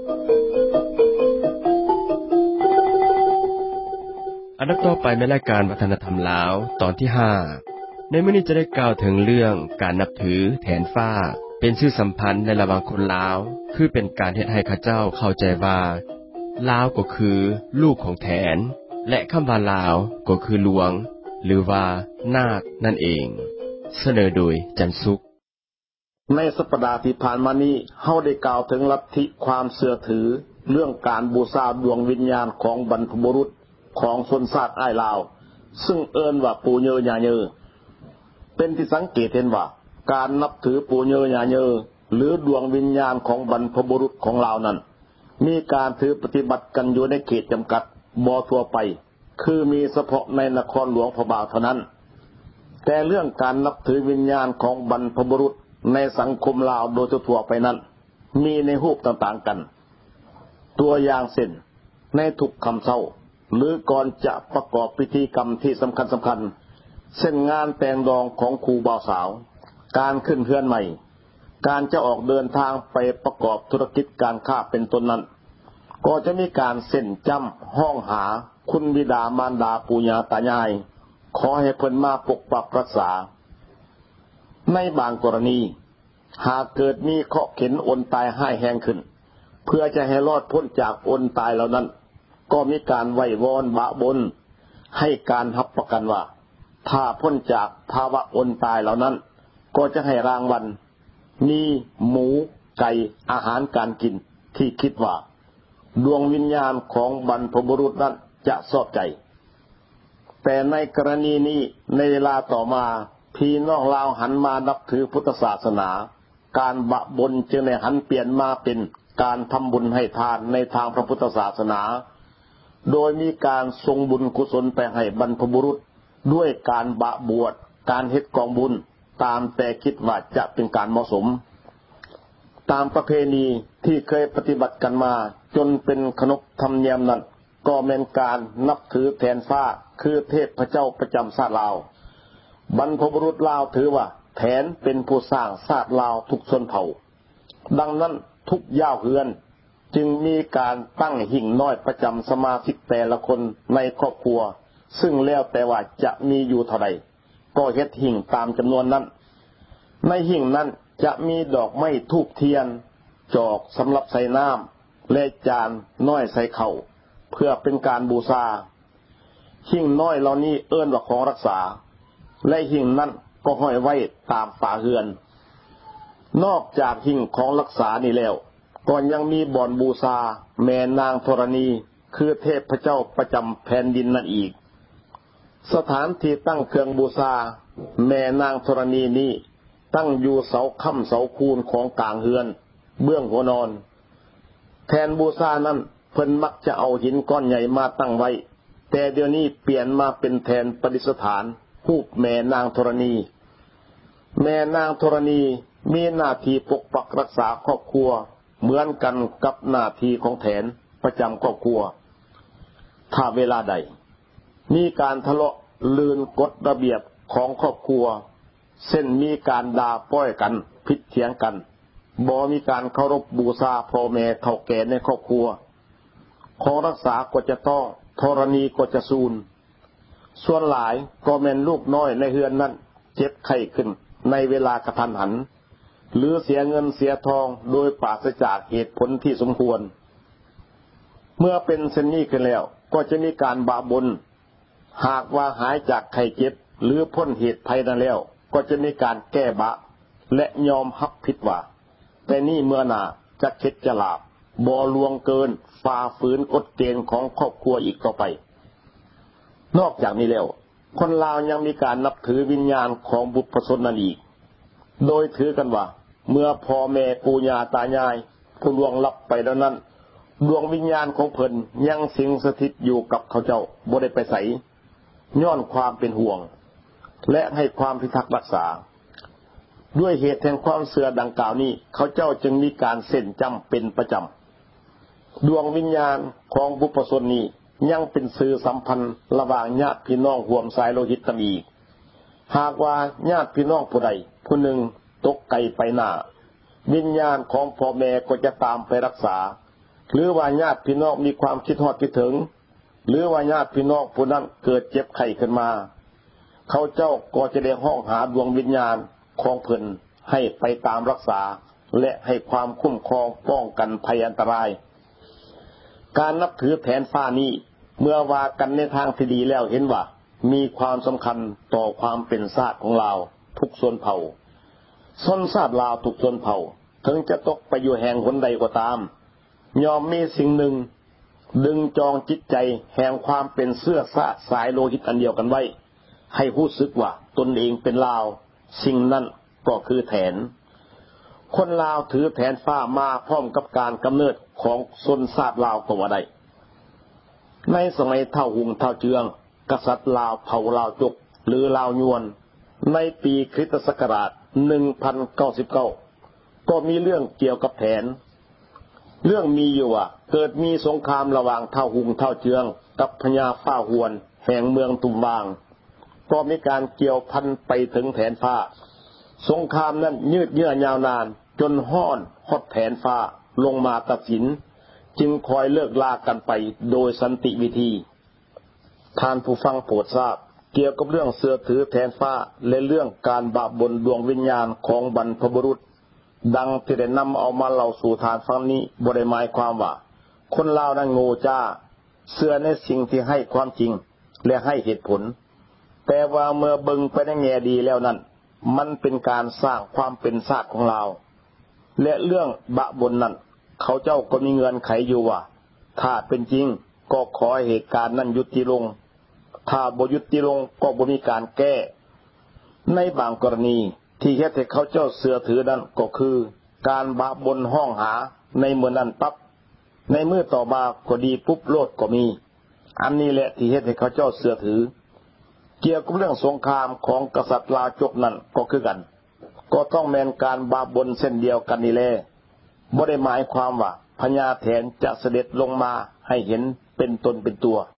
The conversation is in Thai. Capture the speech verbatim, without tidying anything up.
อันดับต่อไปในรายการวัฒนธรรมลาวตอนที่ห้าในมื้อนี้จะได้กล่าวถึงเรื่องการนับถือแทนฟ้าเป็นชื่อสัมพันธ์ในระหว่างคนลาวคือเป็นการเฮ็ดให้เขาเจ้าเข้าใจว่าลาวก็คือลูกของแทนและคำว่าลาวก็คือหลวงหรือว่านาคนั่นเองเสนอโดยจันสุขในสัปดาห์ที่ผ่านมานี้เฮาได้กล่าวถึงลัทธิความเชื่อถือเรื่องการบูชาดวงวิญญาณของบรรพบุรุษของชนชาติอ้ายลาวซึ่งเอิ้นว่าปู่เยอญาเยอเป็นที่สังเกตเห็นว่าการนับถือปู่เยอญาเยอหรือดวงวิญญาณของบรรพบุรุษของลาวนั้นมีการถือปฏิบัติกันอยู่ในเขตจำกัดบ่ทั่วไปคือมีเฉพาะในนครหลวงพระบางเท่านั้นแต่เรื่องการนับถือวิญญาณของบรรพบุรุษในสังคมลาวโดยทั่วไปนั้นมีในรูปต่างๆกันตัวอย่างเช่นในทุกค่ำเช้าหรือก่อนจะประกอบพิธีกรรมที่สำคัญสำคัญเช่นงานแต่งดองของครูบ่าวสาวการขึ้นเรือนใหม่การจะออกเดินทางไปประกอบธุรกิจการค้าเป็นต้นนั้นก็จะมีการเส้นจำห้องหาคุณบิดามารดาปู่ย่าตายายขอให้เพิ่นมาปกปักรักษาในบางกรณีหากเกิดมีเคราะห์เข็นอนตายให้แห้งขึ้นเพื่อจะให้รอดพ้นจากอนตายเหล่านั้นก็มีการไหว้วอนบะบนให้การรับประกันว่าถ้าพ้นจากภาวะอนตายเหล่านั้นก็จะให้รางวัลมีหมูไก่อาหารการกินที่คิดว่าดวงวิญญาณของบรรพบุรุษนั้นจะชอบใจแต่ในกรณีนี้ในเวลาต่อมาพี่น้องลาวหันมานับถือพุทธศาสนาการบะบนจึงได้หันเปลี่ยนมาเป็นการทำบุญให้ทานในทางพระพุทธศาสนาโดยมีการส่งบุญกุศลไปให้บรรพบุรุษด้วยการบะบวชการเฮ็ดกองบุญตามแต่คิดว่าจะเป็นการเหมาะสมตามประเพณีที่เคยปฏิบัติกันมาจนเป็นขนบธรรมเนียมนั้นก็เป็นการนับถือแทนฟ้าคือเทพเจ้าประจำชาติลาวบรรพบุรุษลาวถือว่าแทนเป็นผู้สร้างชาติลาวทุกชนเผ่าดังนั้นทุกย่าวเฮือนจึงมีการตั้งหิ่งน้อยประจำสมาชิกแต่ละคนในครอบครัวซึ่งแล้วแต่ว่าจะมีอยู่เท่าใดก็เฮ็ดหิ่งตามจำนวนนั้นในหิ่งนั้นจะมีดอกไม้ธูปเทียนจอกสำหรับใส่น้ำและจานน้อยใส่ข้าวเพื่อเป็นการบูชาหิ่งน้อยเหล่านี้เอิ้นว่าของรักษาและหิ่งนั้นก็ห้อยไว้ตามฝาเรือนนอกจากหิ่งของรักษานี่แล้วก็ยังมีบ่อนบูชาแม่นางธรณีคือเทพเจ้าประจำแผ่นดินนั่นอีกสถานที่ตั้งเครื่องบูชาแม่นางธรณีนี้ตั้งอยู่เสาค้ำเสาคูนของกลางเรือนเบื้องหัวนอนแทนบูชานั้นเพิ่นมักจะเอาหินก้อนใหญ่มาตั้งไว้แต่เดี๋ยวนี้เปลี่ยนมาเป็นแทนประดิษฐานรูปแม่นางธรณีแม่นางธรณีมีหน้าที่ปกปักรักษาครอบครัวเหมือนกันกับหน้าที่ของแทนประจำครอบครัวถ้าเวลาใดมีการทะเลาะลืนกฎระเบียบของครอบครัวเช่นมีการด่าป้อยกันผิดเถียงกันบ่มีการเคารพบูชาพ่อแม่เฒ่าแก่ในครอบครัวของรักษาก็จะต้องธรณีก็จะสูญส่วนหลายก็แม่นลูกน้อยในเฮือนนั้นเจ็บไข้ขึ้นในเวลากระทันหันหรือเสียเงินเสียทองโดยปราศจากเหตุผลที่สมควรเมื่อเป็นเช่นนี้ขึ้นแล้วก็จะมีการบะบนหากว่าหายจากไข้เจ็บหรือพ้นเหตุภัยนั้นแล้วก็จะมีการแก้บะและยอมรับผิดว่าแต่นี่เมื่อหน้าจะเข็ดจะหลาบบ่ลวงเกินฝ่าฝืนกฎเกณฑ์ของครอบครัวอีกต่อไปนอกจากนี้แล้วคนลาวยังมีการนับถือวิญญาณของบุพชนนั่นอีกโดยถือกันว่าเมื่อพ่อแม่ปู่ย่าตายายผู้ล่วงลับไปแล้วนั้นดวงวิญญาณของเพิ่นยังสิงสถิตอยู่กับเขาเจ้าบ่ได้ไปไสย้อนความเป็นห่วงและให้ความพิทักษ์รักษาด้วยเหตุแห่งความเสื่อดังกล่าวนี้เขาเจ้าจึงมีการเส้นจำเป็นประจำดวงวิญญาณของบุพชนนี้ยังเป็นสื่อสัมพันธ์ระหว่างญาติพี่น้องร่วมสายโลหิตกันอีกหากว่าญาติพี่น้องผู้ใดผู้หนึ่งตกไกลไปหน้าวิญญาณของพ่อแม่ก็จะตามไปรักษาหรือว่าญาติพี่น้องมีความคิดฮอดคิดถึงหรือว่าญาติพี่น้องผู้นั้นเกิดเจ็บไข้ขึ้นมาเขาเจ้าก็จะได้ห้องหาดวงวิญญาณของเพิ่นให้ไปตามรักษาและให้ความคุ้มครองป้องกันภัยอันตรายการนับถือแผนฟ้านี้เมื่อว่ากันในทางที่ดีแล้วเห็นว่ามีความสำคัญต่อความเป็นชาติของเราทุกส่วนเผ่าชนชาติลาวทุกส่วนเผ่าถึงจะตกไปอยู่แห่งหนใดก็ตามยอมมีสิ่งหนึ่งดึงจองจิตใจแห่งความเป็นเสื้อซาสายโลหิตอันเดียวกันไว้ให้รู้สึกว่าตนเองเป็นลาวสิ่งนั้นก็คือแผนคนลาวถือแผนฟ้ามาพร้อมกับการกำเนิดของชนชาติลาวก็ว่าได้ในสมัยเท่าหุงเท่าเจืองกษัตริย์ลาวเผ่าลาวจกหรือลาวยวนในปีคริสตศักราชหนึ่งพันเก้าสิบเก้าก็มีเรื่องเกี่ยวกับแผนเรื่องมีอยู่ว่าเกิดมีสงครามระหว่างเท่าหุงเท่าเจืองกับพญาฟ้าหวนแห่งเมืองตุมบางก็มีการเกี่ยวพันไปถึงแผนฟ้าสงครามนั้นยืดเยื้อยาวนานจนห้อนฮอดแผนฟ้าลงมาตัดสินจึงคอยเลิกลากันไปโดยสันติวิธีท่านผู้ฟังโปรดทราบเกี่ยวกับเรื่องเสือถือแผนฟ้าและเรื่องการบาปบนดวงวิญญาณของบรรพบุรุษดังที่ได้นำเอามาเล่าสู่ทานฟังนี้บ่ได้หมายความว่าคนลาวนั้นโง่จ้าเชื่อในสิ่งที่ให้ความจริงและให้เหตุผลแต่ว่าเมื่อเบิ่งไปในแง่ดีแล้วนั้นมันเป็นการสร้างความเป็นชาติของเราและเรื่องบาปบนนั้นเขาเจ้าก็มีเงื่อนไขอยู่ว่าถ้าเป็นจริงก็ขอให้เหตุการณ์นั้นยุติลงถ้าบ่ยุติลงก็บ่มีการแก้ในบางกรณีที่เฮ็ดให้เขาเจ้าเสือถือนั้นก็คือการบาปบนห้องหาในเมื่อนั้นปั๊บในมือต่อมาก็ดีปุ๊บโลดก็มีอันนี้แหละที่เฮ็ดให้เขาเจ้าเสือถือเกี่ยวกับเรื่องสงครามของกษัตริย์ลาวจกนั้นก็คือกันก็ต้องแม่นการบาปบนเส้นเดียวกันนี่แหละบ่ได้หมายความว่าพญาแถนจะเสด็จลงมาให้เห็นเป็นตนเป็นตัว